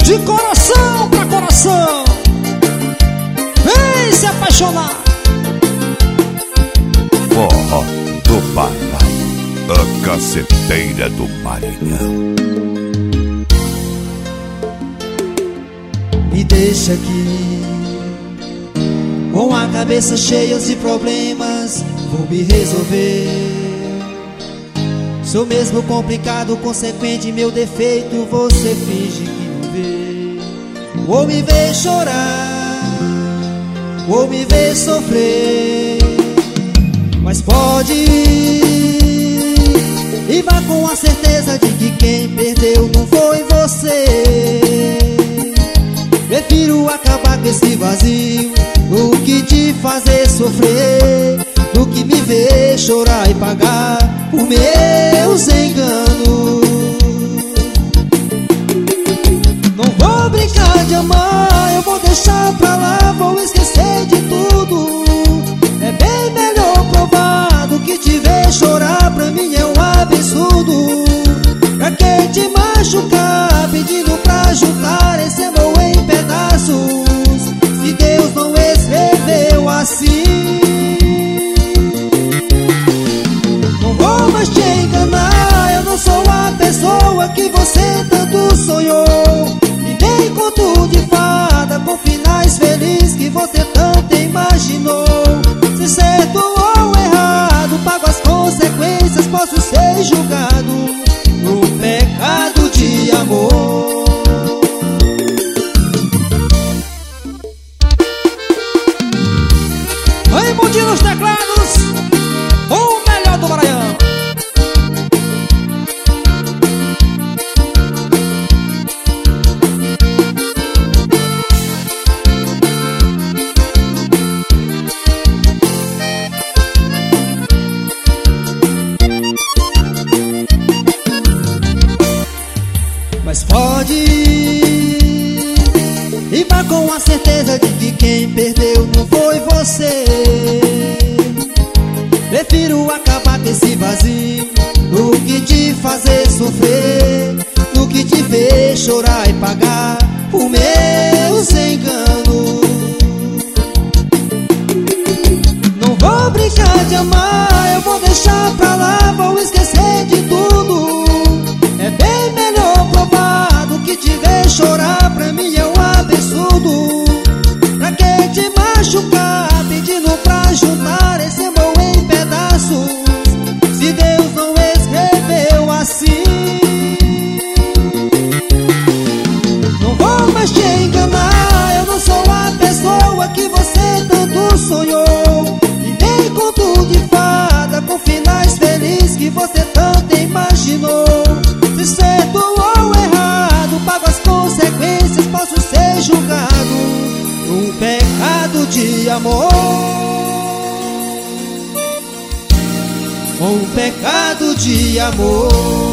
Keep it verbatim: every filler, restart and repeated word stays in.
De coração pra coração, vem se apaixonar. Forró do Pará, a caceteira do Maranhão. Me deixa aqui com a cabeça cheia de problemas, vou me resolver. Sou mesmo complicado, consequente meu defeito, você finge que não vê. Ou me vê chorar, ou me vê sofrer, mas pode ir e vá com a certeza de que quem perdeu não foi você. Prefiro acabar com esse vazio do que te fazer sofrer, do que me ver chorar e pagar por meus enganos. Não vou brincar de amar, eu vou deixar pra lá, vou esquecer de tudo. É bem melhor provar do que te ver chorar, pra mim é um absurdo. Pra que te machucar, pedindo pra juntar esse amor em pedaços, se Deus não escreveu assim. Não vou mais te enganar, eu não sou a pessoa que você tanto sonhou, e nem conto de fada com finais felizes que você tanto imaginou. Se certo ou errado, pago as consequências, posso ser julgado por pecado de amor. Raimundo nos teclados, o melhor do Maranhão. Mas pode ir e vá com a certeza de que quem perdeu não foi você. Prefiro acabar com esse vazio do que te fazer sofrer, do que te ver chorar e pagar por meus enganos. Não vou brincar de amar, eu vou deixar pra lá, vou esquecer de tudo. É bem melhor provar do que te ver chorar, pra mim é um absurdo. Pra que te machucar, pedindo pra juntar esse amor em pedaços, se Deus não escreveu assim. Não vou mais te enganar, eu não sou a pessoa que você tanto sonhou, e nem conto de fada com finais felizes que você tanto imaginou. Se certo ou errado, pago as consequências, posso ser julgado por um pecado de amor. Um pecado de amor.